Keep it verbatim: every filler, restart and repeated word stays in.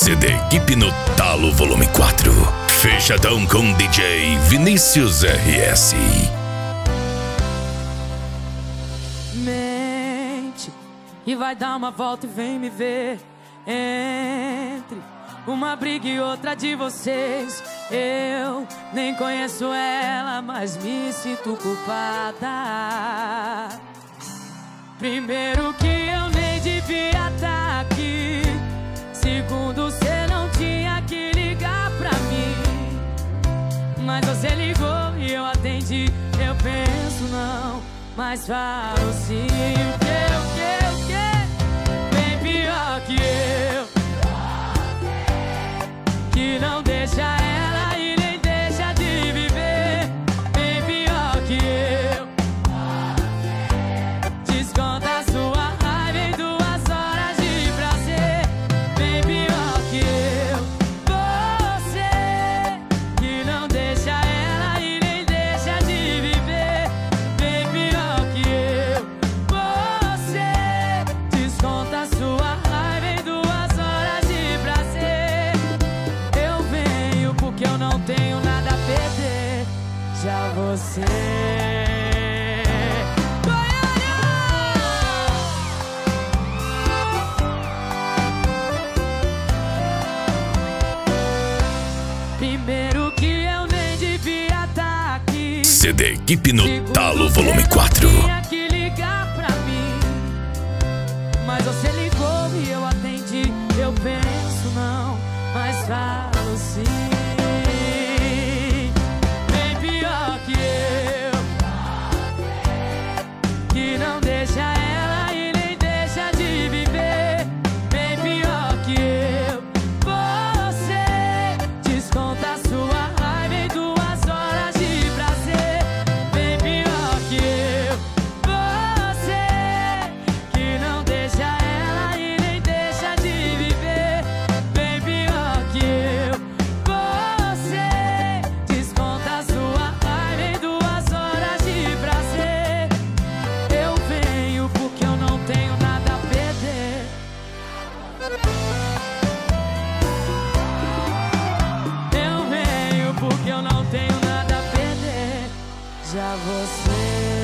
C D Equipe no Talo Volume quatro. Fechadão com D J Vinícius R S. Mente e vai dar uma volta e vem me ver. Entre uma briga e outra de vocês, eu nem conheço ela, mas me sinto culpada. Primeiro que eu nem devia estar aqui. Segundo, cê não tinha que ligar pra mim. Mas você ligou e eu atendi. Eu penso não, mas falo sim. O que, o que, o que? Bem pior que eu, que não deixa ela e nem deixa de viver. Bem pior que eu, desconta a sua raiva em duas horas de prazer. Bem pior que eu, você que não deixa ela e nem deixa de viver. Bem pior que eu, você desconta a sua raiva em duas horas de prazer. Eu venho porque eu não tenho nada a perder. Já você primeiro que eu nem devia estar aqui. C D Equipe no Talo Volume quatro. Tinha que ligar pra mim, mas você ligou e eu atendi. Eu penso não, mas falo sim. Bem pior que eu, que não deixa ela e nem deixa de viver. Bem pior que eu, você desconta a sua raiva em duas horas de prazer. Bem pior que eu, você que não deixa ela e nem deixa de viver. Bem pior que eu, você desconta a sua raiva em duas horas de prazer. Eu venho porque eu não tenho nada a perder. Eu venho porque eu não tenho nada a perder. Já você